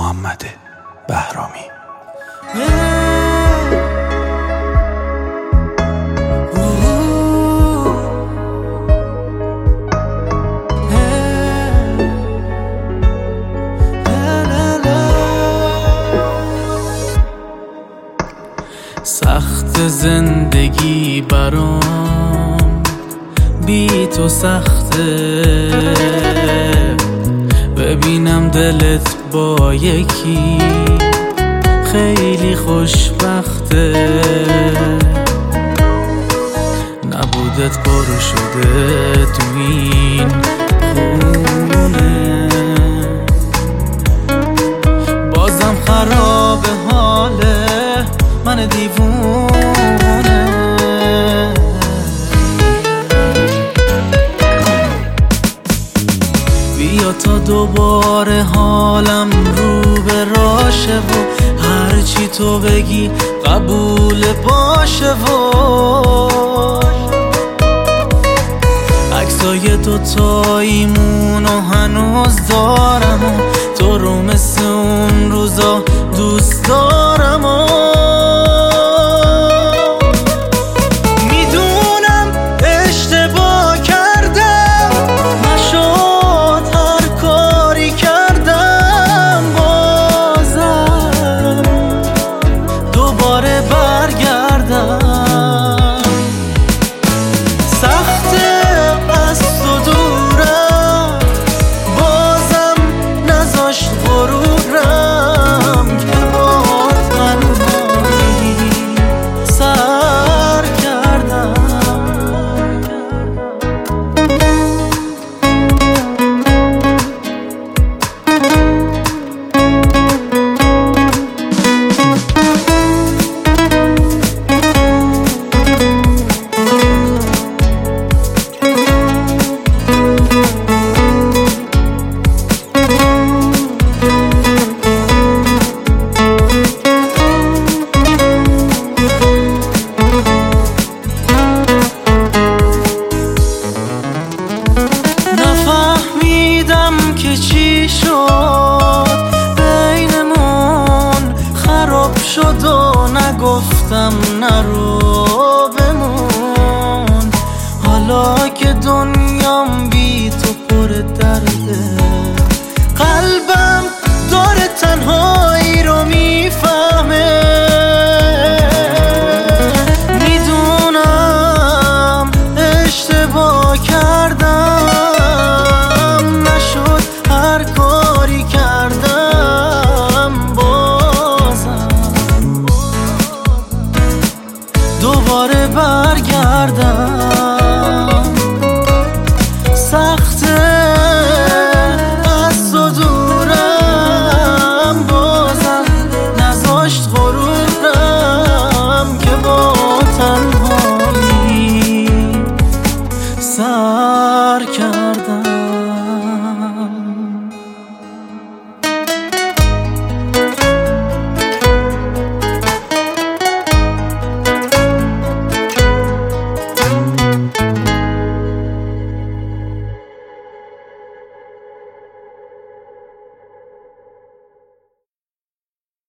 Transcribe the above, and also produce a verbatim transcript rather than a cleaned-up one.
محمد بهرامی. سخت زندگی برام بی تو سخته، ببینم دلت با یکی خیلی خوشبخته، نبودت پرو شده تو این خونه، بازم خراب حاله من دیوونه. بیا تا دوباره حالم رو به راشه و هرچی تو بگی قبول باشه و عکسای دوتاییمونو هنوز دارم و تو رو مثل اون روزا دوست دارم و که چی شد بینمون خراب شد و نگفتم نرو،